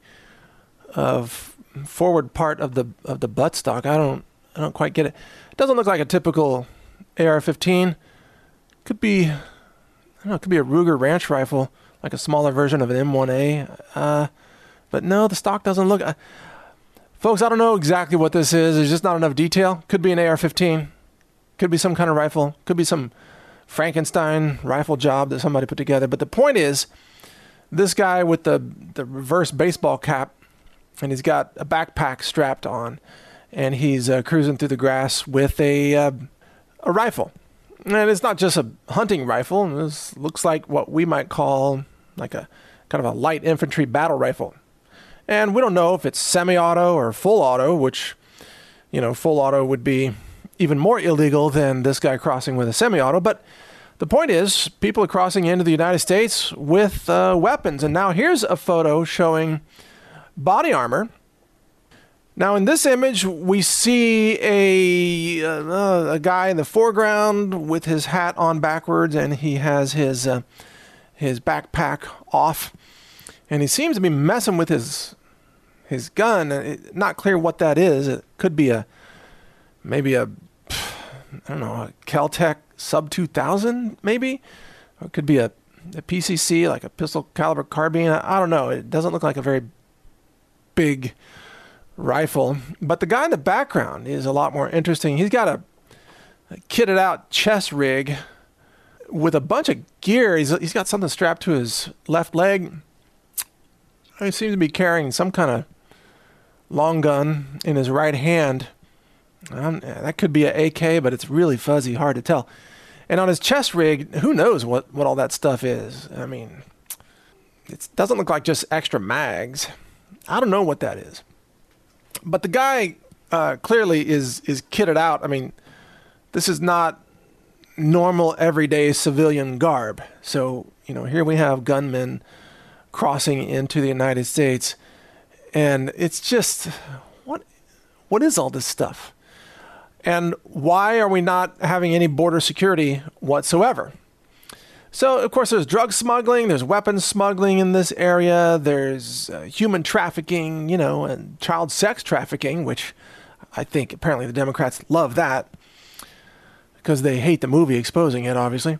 S1: forward part of the buttstock? I don't quite get it. It doesn't look like a typical AR-15. Could be, I don't know. It could be a Ruger Ranch rifle, like a smaller version of an M1A. But no, the stock doesn't look. Folks, I don't know exactly what this is. There's just not enough detail. Could be an AR-15. Could be some kind of rifle. Could be some Frankenstein rifle job that somebody put together. But the point is, this guy with the reverse baseball cap, and he's got a backpack strapped on, and he's cruising through the grass with a rifle. And it's not just a hunting rifle. This looks like what we might call like a kind of a light infantry battle rifle. And we don't know if it's semi-auto or full auto, which, full auto would be even more illegal than this guy crossing with a semi-auto. But the point is, people are crossing into the United States with weapons. And now here's a photo showing body armor. Now in this image, we see a guy in the foreground with his hat on backwards, and he has his backpack off. And he seems to be messing with his gun. Not clear what that is. It could be maybe a Kel-Tec Sub 2000, maybe? Or it could be a PCC, like a pistol caliber carbine. I don't know. It doesn't look like a very big rifle. But the guy in the background is a lot more interesting. He's got a kitted out chest rig with a bunch of gear. He's got something strapped to his left leg. He seems to be carrying some kind of long gun in his right hand. That could be an AK, but it's really fuzzy, hard to tell. And on his chest rig, who knows what all that stuff is. I mean, it doesn't look like just extra mags. I don't know what that is. But the guy clearly is kitted out. I mean, this is not normal everyday civilian garb. So, here we have gunmen crossing into the United States, and it's just, what is all this stuff? And why are we not having any border security whatsoever? So, of course, there's drug smuggling, there's weapons smuggling in this area, there's human trafficking, and child sex trafficking, which I think apparently the Democrats love that because they hate the movie exposing it, obviously.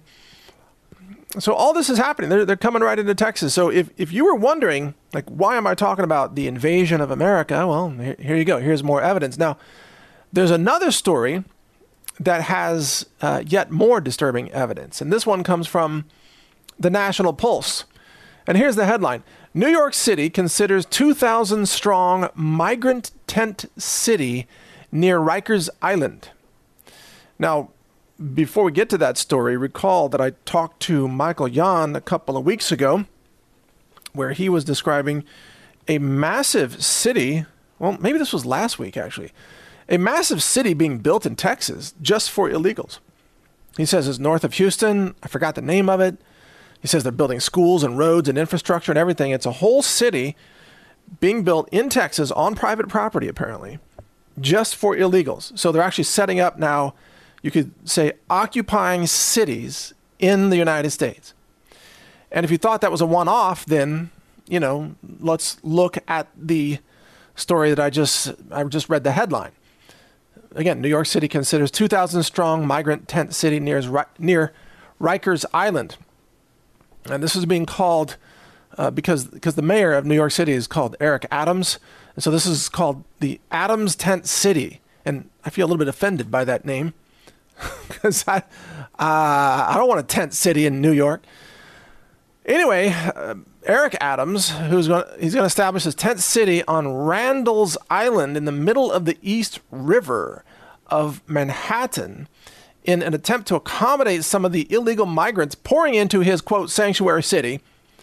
S1: So all this is happening. They're coming right into Texas. So if you were wondering, like, why am I talking about the invasion of America? Well, here you go. Here's more evidence. Now, there's another story that has yet more disturbing evidence. And this one comes from the National Pulse. And here's the headline. New York City considers 2,000 strong migrant tent city near Rikers Island. Now, before we get to that story, recall that I talked to Michael Yon a couple of weeks ago, where he was describing a massive city. Well, maybe this was last week, actually. A massive city being built in Texas just for illegals. He says it's north of Houston. I forgot the name of it. He says they're building schools and roads and infrastructure and everything. It's a whole city being built in Texas on private property, apparently, just for illegals. So they're actually setting up now, you could say, occupying cities in the United States. And if you thought that was a one-off, then, let's look at the story that I just read the headline. Again, New York City considers 2,000 strong migrant tent city near Rikers Island. And this is being called, because the mayor of New York City is called Eric Adams. And so this is called the Adams Tent City. And I feel a little bit offended by that name because I don't want a tent city in New York. Anyway, Eric Adams, he's going to establish his tent city on Randall's Island in the middle of the East River of Manhattan in an attempt to accommodate some of the illegal migrants pouring into his, quote, sanctuary city.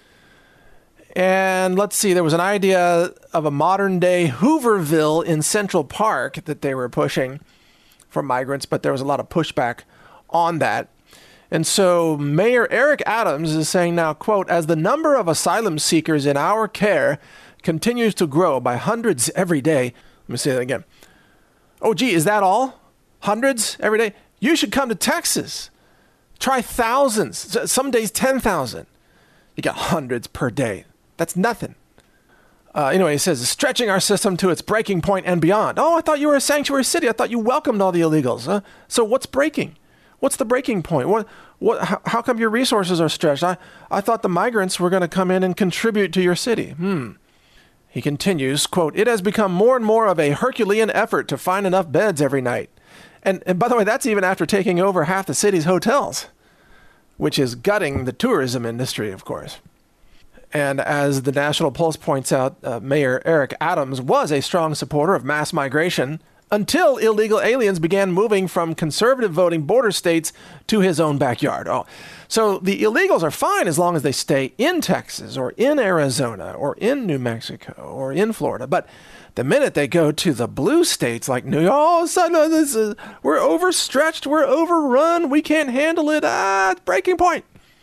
S1: And let's see, there was an idea of a modern-day Hooverville in Central Park that they were pushing for migrants, but there was a lot of pushback on that. And so Mayor Eric Adams is saying now, quote, as the number of asylum seekers in our care continues to grow by hundreds every day. Let me say that again. Oh, gee, is that all? Hundreds every day? You should come to Texas. Try thousands, some days 10,000. You got hundreds per day. That's nothing. Anyway, he says, stretching our system to its breaking point and beyond. Oh, I thought you were a sanctuary city. I thought you welcomed all the illegals. So what's breaking? What's the breaking point? How come your resources are stretched? I thought the migrants were going to come in and contribute to your city. He continues, quote, it has become more and more of a Herculean effort to find enough beds every night. And by the way, that's even after taking over half the city's hotels, which is gutting the tourism industry, of course. And as the National Pulse points out, Mayor Eric Adams was a strong supporter of mass migration until illegal aliens began moving from conservative voting border states to his own backyard. Oh, so the illegals are fine as long as they stay in Texas or in Arizona or in New Mexico or in Florida. But the minute they go to the blue states like New York, all of a sudden we're overstretched, we're overrun, we can't handle it. Breaking point.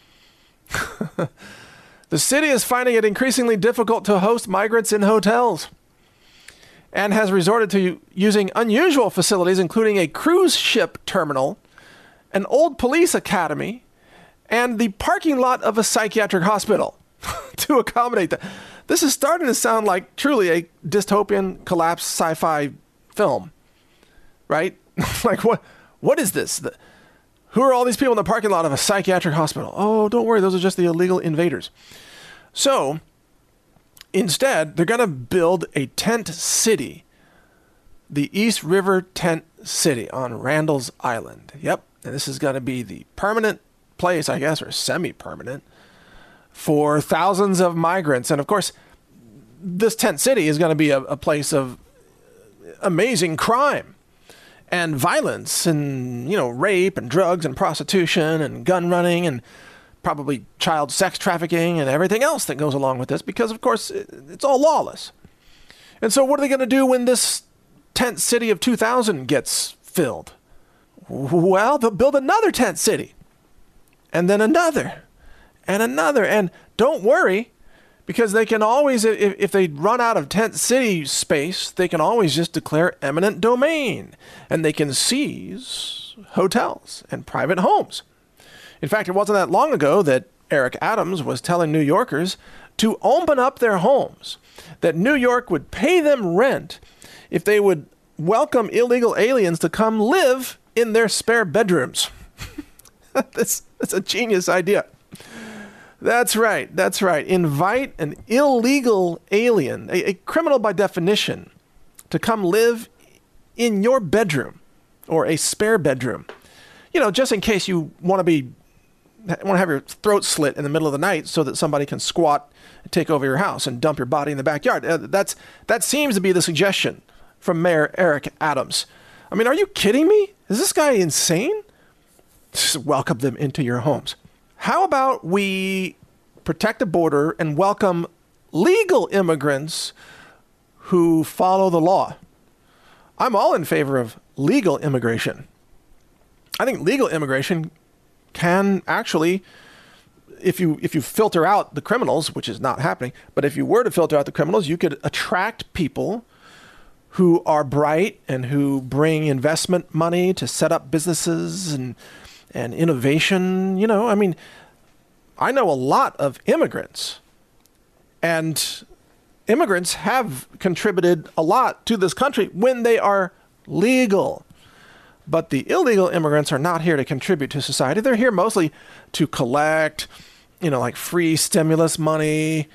S1: The city is finding it increasingly difficult to host migrants in hotels and has resorted to using unusual facilities, including a cruise ship terminal, an old police academy, and the parking lot of a psychiatric hospital to accommodate that. This is starting to sound like truly a dystopian collapse sci-fi film, right? Like, what is this? Who are all these people in the parking lot of a psychiatric hospital? Oh, don't worry, those are just the illegal invaders. So instead, they're going to build a tent city, the East River Tent City on Randall's Island. Yep, and this is going to be the permanent place, I guess, or semi-permanent, for thousands of migrants. And of course, this tent city is going to be a place of amazing crime and violence and, rape and drugs and prostitution and gun running and probably child sex trafficking and everything else that goes along with this because, of course, it's all lawless. And so what are they going to do when this tent city of 2000 gets filled. Well, they'll build another tent city. And then another. And another. And don't worry, because they can always, if they run out of tent city space, they can always just declare eminent domain. And they can seize hotels and private homes. In fact, it wasn't that long ago that Eric Adams was telling New Yorkers to open up their homes, that New York would pay them rent if they would welcome illegal aliens to come live in their spare bedrooms. That's a genius idea. That's right. Invite an illegal alien, a criminal by definition, to come live in your bedroom or a spare bedroom. Just in case you want to have your throat slit in the middle of the night so that somebody can squat and take over your house and dump your body in the backyard. That seems to be the suggestion from Mayor Eric Adams. I mean, are you kidding me? Is this guy insane? Just welcome them into your homes. How about we protect the border and welcome legal immigrants who follow the law? I'm all in favor of legal immigration. I think legal immigration can actually, if you filter out the criminals, which is not happening, but if you were to filter out the criminals, you could attract people who are bright and who bring investment money to set up businesses and innovation. I know a lot of immigrants, and immigrants have contributed a lot to this country when they are legal. But the illegal immigrants are not here to contribute to society. They're here mostly to collect, like free stimulus money,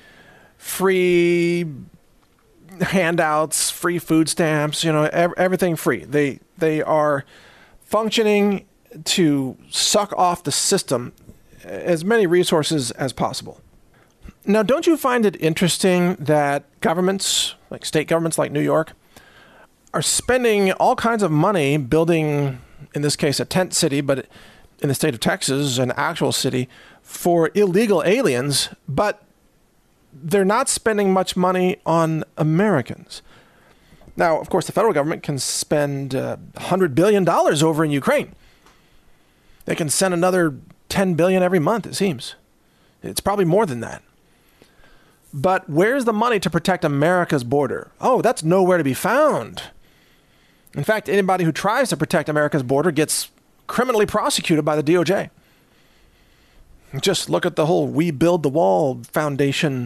S1: free handouts, free food stamps, everything free. They are functioning to suck off the system as many resources as possible. Now, don't you find it interesting that governments, like state governments like New York, are spending all kinds of money building, in this case, a tent city, but in the state of Texas, an actual city for illegal aliens, but they're not spending much money on Americans. Now, of course, the federal government can spend $100 billion over in Ukraine. They can send another $10 billion every month, it seems. It's probably more than that. But where's the money to protect America's border? Oh, that's nowhere to be found. In fact, anybody who tries to protect America's border gets criminally prosecuted by the DOJ. Just look at the whole We Build the Wall Foundation,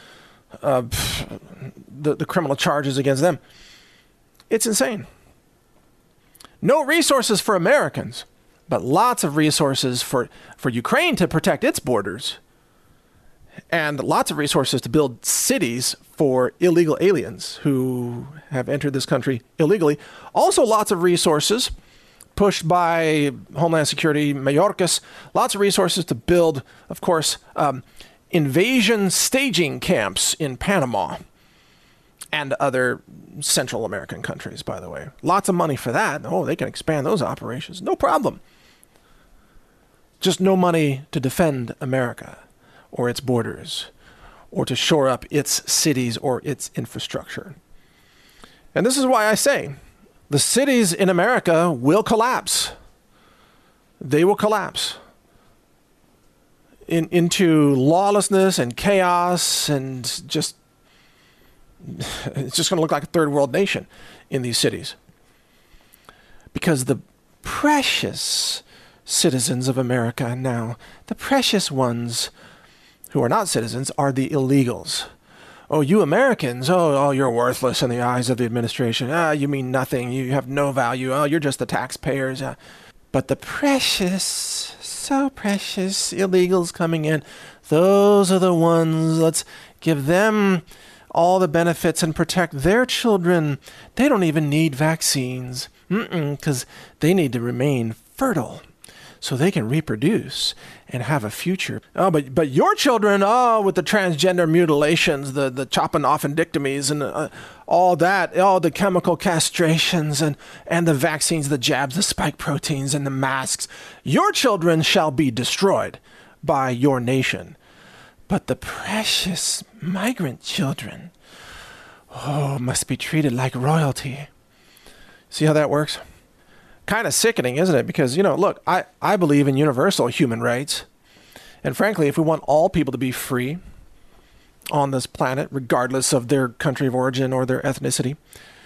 S1: the criminal charges against them. It's insane. No resources for Americans, but lots of resources for Ukraine to protect its borders. And lots of resources to build cities for illegal aliens who have entered this country illegally. Also lots of resources pushed by Homeland Security, Mayorkas, lots of resources to build, of course, invasion staging camps in Panama and other Central American countries, by the way. Lots of money for that. Oh, they can expand those operations. No problem. Just no money to defend America or its borders, or to shore up its cities or its infrastructure. And this is why I say the cities in America will collapse. They will collapse into lawlessness and chaos, and it's just going to look like a third world nation in these cities. Because the precious citizens of America now, the precious ones who are not citizens, are the illegals. Oh, you Americans, oh, you're worthless in the eyes of the administration. You mean nothing. You have no value. Oh, you're just the taxpayers. But the precious, so precious illegals coming in, those are the ones. Let's give them all the benefits and protect their children. They don't even need vaccines, because they need to remain fertile so they can reproduce and have a future. Oh, but your children, with the transgender mutilations, the chopping off endectomies and all that, all the chemical castrations and the vaccines, the jabs, the spike proteins and the masks, your children shall be destroyed by your nation. But the precious migrant children, must be treated like royalty. See how that works? Kind of sickening, isn't it? Because, look, I believe in universal human rights. And frankly, if we want all people to be free on this planet, regardless of their country of origin or their ethnicity,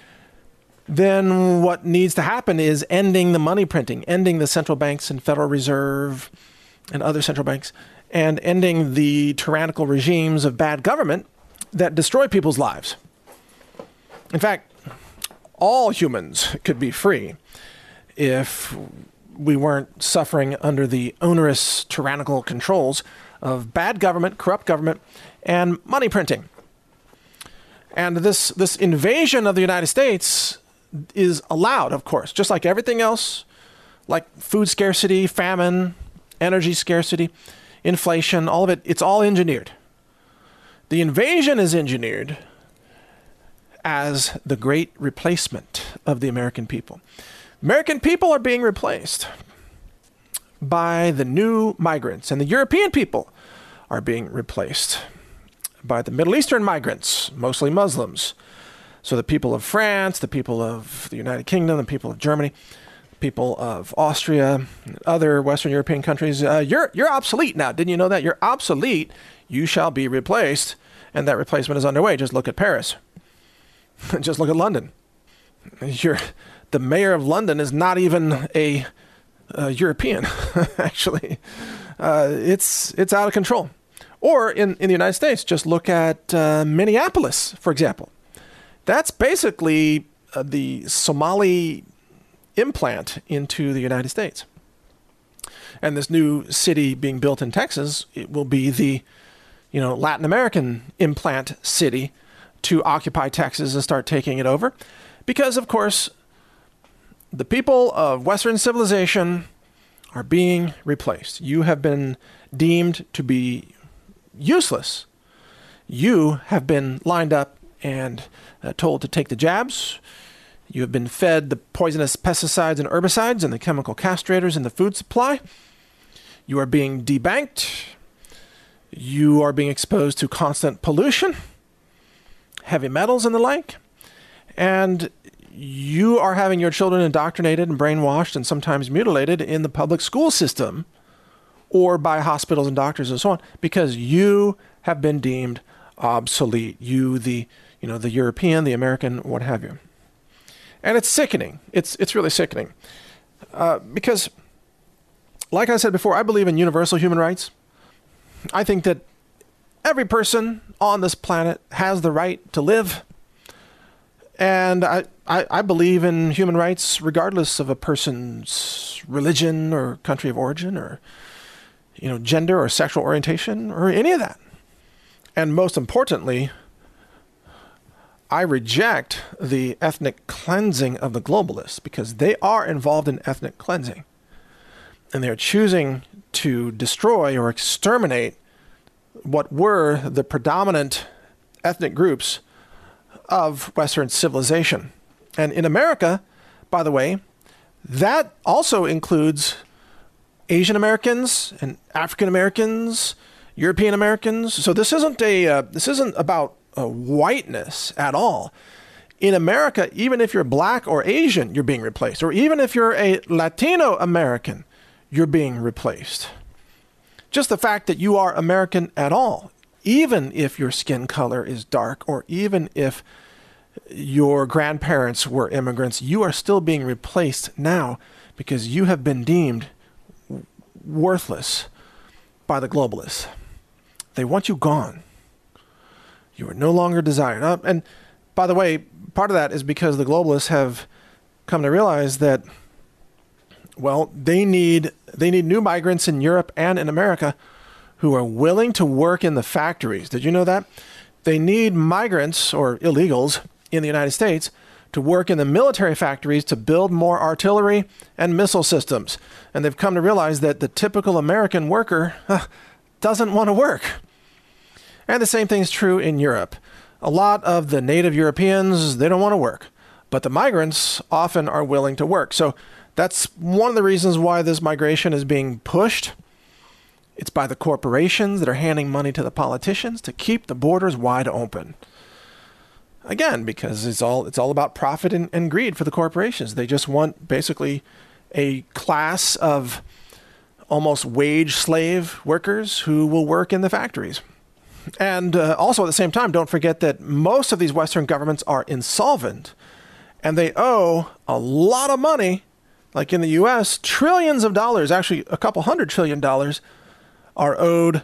S1: then what needs to happen is ending the money printing, ending the central banks and Federal Reserve and other central banks, and ending the tyrannical regimes of bad government that destroy people's lives. In fact, all humans could be free if we weren't suffering under the onerous tyrannical controls of bad government, corrupt government, and money printing. And this invasion of the United States is allowed, of course, just like everything else, like food scarcity, famine, energy scarcity, inflation, all of it, it's all engineered. The invasion is engineered as the great replacement of the American people. American people are being replaced by the new migrants, and the European people are being replaced by the Middle Eastern migrants, mostly Muslims. So the people of France, the people of the United Kingdom, the people of Germany, people of Austria, other Western European countries, you're obsolete now. Didn't you know that? You're obsolete. You shall be replaced. And that replacement is underway. Just look at Paris. Just look at London. The mayor of London is not even a European, actually. It's out of control. Or in the United States, just look at Minneapolis, for example. That's basically the Somali implant into the United States. And this new city being built in Texas, it will be the Latin American implant city to occupy Texas and start taking it over. Because, of course, the people of Western civilization are being replaced. You have been deemed to be useless. You have been lined up and told to take the jabs. You have been fed the poisonous pesticides and herbicides and the chemical castrators in the food supply. You are being debanked. You are being exposed to constant pollution, heavy metals and the like. And you are having your children indoctrinated and brainwashed and sometimes mutilated in the public school system or by hospitals and doctors and so on because you have been deemed obsolete. You, the European, the American, what have you. And it's sickening. It's really sickening. Because, like I said before, I believe in universal human rights. I think that every person on this planet has the right to live. And I believe in human rights regardless of a person's religion or country of origin or, gender or sexual orientation or any of that. And most importantly, I reject the ethnic cleansing of the globalists because they are involved in ethnic cleansing. And they're choosing to destroy or exterminate what were the predominant ethnic groups of Western civilization. And in America, by the way, that also includes Asian Americans and African Americans, European Americans. So this isn't about whiteness at all. In America, even if you're black or Asian, you're being replaced. Or even if you're a Latino American, you're being replaced. Just the fact that you are American at all, even if your skin color is dark, or even if your grandparents were immigrants, you are still being replaced now because you have been deemed worthless by the globalists. They want you gone. You are no longer desired. And by the way, part of that is because the globalists have come to realize that, well, they need new migrants in Europe and in America who are willing to work in the factories. Did you know that? They need migrants or illegals in the United States to work in the military factories to build more artillery and missile systems. And they've come to realize that the typical American worker doesn't want to work. And the same thing is true in Europe. A lot of the native Europeans, they don't want to work, but the migrants often are willing to work. So that's one of the reasons why this migration is being pushed. It's by the corporations that are handing money to the politicians to keep the borders wide open. Again, because it's all about profit and greed for the corporations. They just want basically a class of almost wage slave workers who will work in the factories. And also at the same time, don't forget that most of these Western governments are insolvent and they owe a lot of money. Like in the U.S., trillions of dollars, actually a couple $100 trillion are owed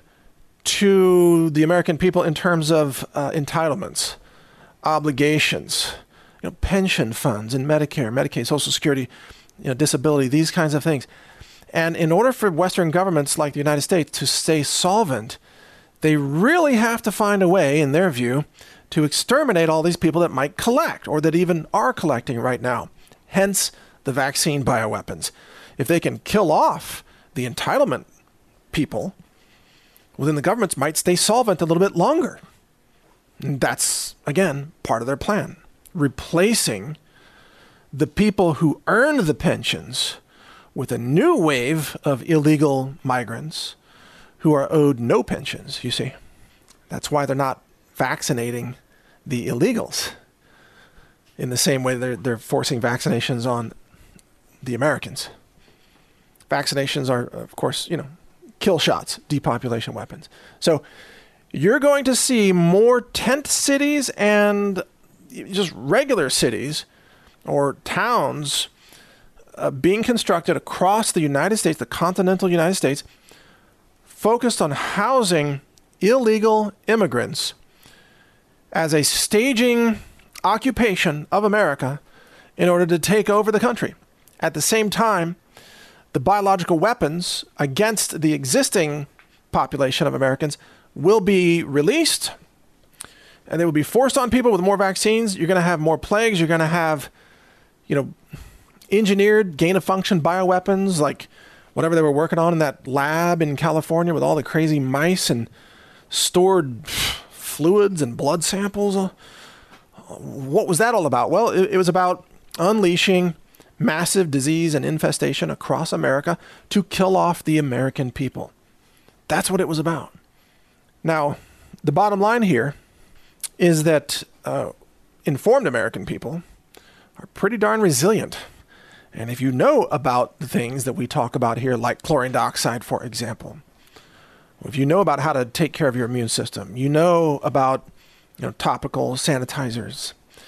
S1: to the American people in terms of entitlements, obligations, pension funds and Medicare, Medicaid, Social Security, disability, these kinds of things. And in order for Western governments like the United States to stay solvent, they really have to find a way, in their view, to exterminate all these people that might collect or that even are collecting right now. Hence the vaccine bioweapons. If they can kill off the entitlement people, well, then the governments might stay solvent a little bit longer. And that's, again, part of their plan. Replacing the people who earned the pensions with a new wave of illegal migrants who are owed no pensions, you see. That's why they're not vaccinating the illegals in the same way they're forcing vaccinations on the Americans. Vaccinations are, of course, kill shots, depopulation weapons. So you're going to see more tent cities and just regular cities or towns being constructed across the United States, the continental United States, focused on housing illegal immigrants as a staging occupation of America in order to take over the country. At the same time, the biological weapons against the existing population of Americans will be released, and they will be forced on people with more vaccines. You're going to have more plagues. You're going to have, engineered gain-of-function bioweapons like whatever they were working on in that lab in California with all the crazy mice and stored fluids and blood samples. What was that all about? Well, it was about unleashing massive disease and infestation across America to kill off the American people. That's what it was about. Now, the bottom line here is that informed American people are pretty darn resilient. And if you know about the things that we talk about here, like chlorine dioxide, for example, if you know about how to take care of your immune system, you know about topical sanitizers,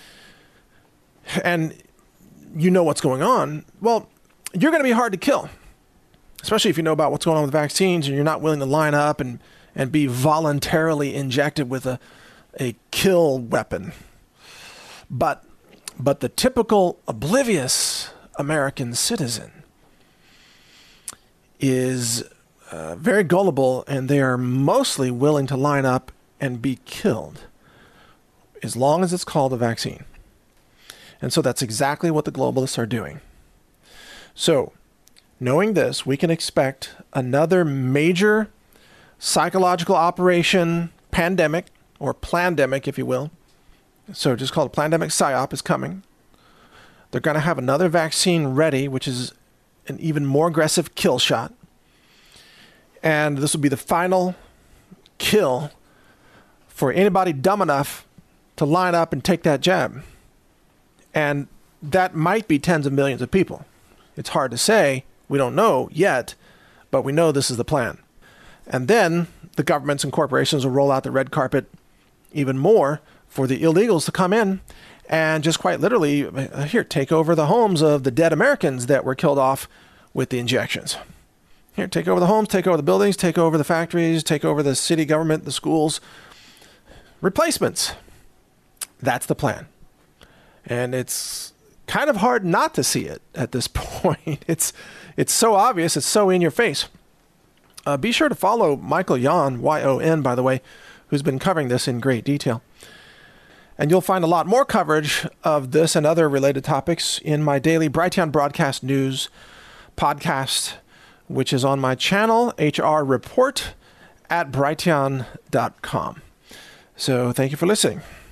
S1: and you know what's going on, well, you're going to be hard to kill, especially if you know about what's going on with vaccines and you're not willing to line up and be voluntarily injected with a kill weapon. But the typical oblivious American citizen is very gullible, and they are mostly willing to line up and be killed as long as it's called a vaccine. And so that's exactly what the globalists are doing. So, knowing this, we can expect another major psychological operation, pandemic, or plandemic, if you will. So just called a plandemic psyop is coming. They're going to have another vaccine ready, which is an even more aggressive kill shot. And this will be the final kill for anybody dumb enough to line up and take that jab. And that might be tens of millions of people. It's hard to say. We don't know yet, but we know this is the plan. And then the governments and corporations will roll out the red carpet even more for the illegals to come in and just quite literally, here, take over the homes of the dead Americans that were killed off with the injections. Here, take over the homes, take over the buildings, take over the factories, take over the city government, the schools. Replacements. That's the plan. And it's kind of hard not to see it at this point. It's so obvious. It's so in your face. Be sure to follow Michael Yon, Y-O-N, by the way, who's been covering this in great detail. And you'll find a lot more coverage of this and other related topics in my daily Brighteon Broadcast News podcast, which is on my channel, HR Report, at brighteon.com. So thank you for listening.